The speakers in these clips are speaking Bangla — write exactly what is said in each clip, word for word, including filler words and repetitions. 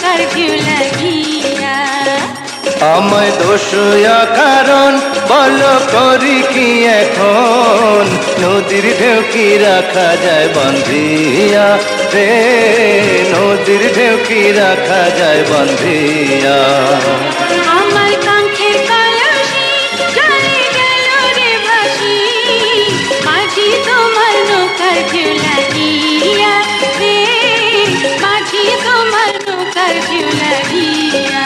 নৌকার ঢেউ লাগিয়া। আমায় দোষয়া কারণ বলো করি কি এখন, নদীর ঢেউ কি রাখা যায় বান্ধিয়া রে, নদীর ঢেউ কি রাখা যায় বান্ধিয়া। আমার কাঙ্ক্ষের কলসি জলে গেল রে ভাসি, মাঝি তোমার নৌকার ঢেউ লাগিয়া রে, মাঝি তোমার নৌকার ঢেউ লাগিয়া।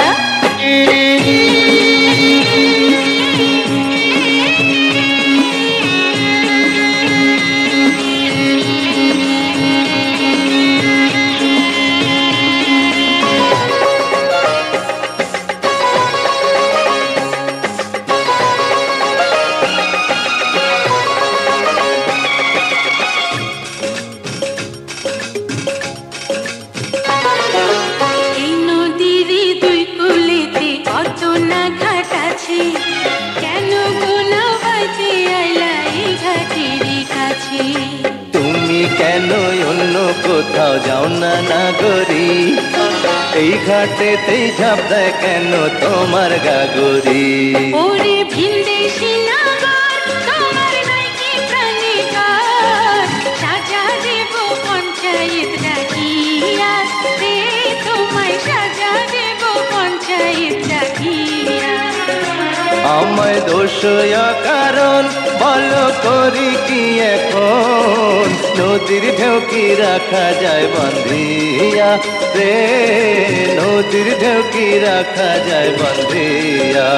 তুমি কেন অন্য কোথাও যাও না নাগরি, এই ঘাটেতেই ঝাঁপ দেয় কেন তোমার গাগরি। ওরে ভিনদেশি নাগর তোমার নাইকি প্রাণিকার, সাজা দেব পঞ্চায়েত ডাকিয়া রে, তোমায় সাজা দেব পঞ্চায়েত ডাকিয়া। আমায় দোষয়া কারণ বলো করি কি এখন, নদীর ঢেউ কি রাখা যায় বান্ধিয়া রে, নদীর ঢেউ কি রাখা যায় বান্ধিয়া।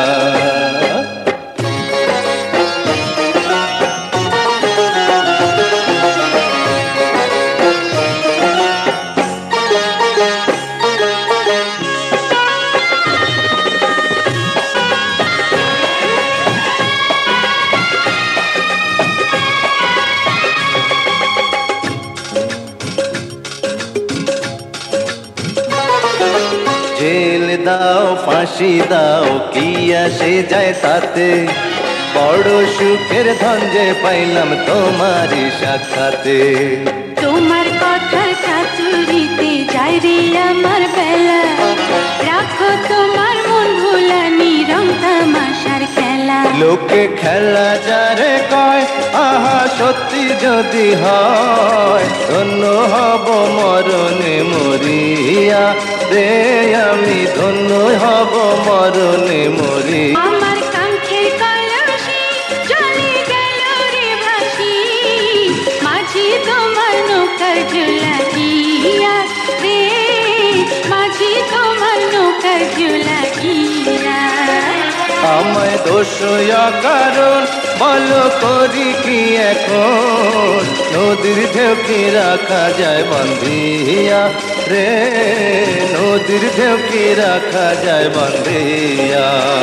জেল দাও ফাঁসি দাও কি আসে যায় তাতে, বড় সুখের ধন যে পাইলাম তোমারই সাক্ষাতে। তোমার কথা চাতুরিতে যাই রে আমার বেলা, রাখো তোমার মন ভোলানি রং তামাশার খেলা। লোকে খেলা যারে কয় আহা সত্যি যদি হয়, ধন্য হব মরণে মরিয়া রে, আমি ধন্য হব মরণে মরি। আমার কাঙ্ক্ষের কলসি জলে গেল রে ভাসি, মাঝি তোমার নৌকার ঢেউ লাগিয়া রে, মাঝি তোমার নৌকার ঢেউ লাগিয়া। আমায় দোষয়া কারণ বলো করি কি এখন, নদীর ঢেউ কি রাখা যায় বান্ধিয়া রে, নদীর ঢেউ কি রাখা যায় বান্ধিয়া।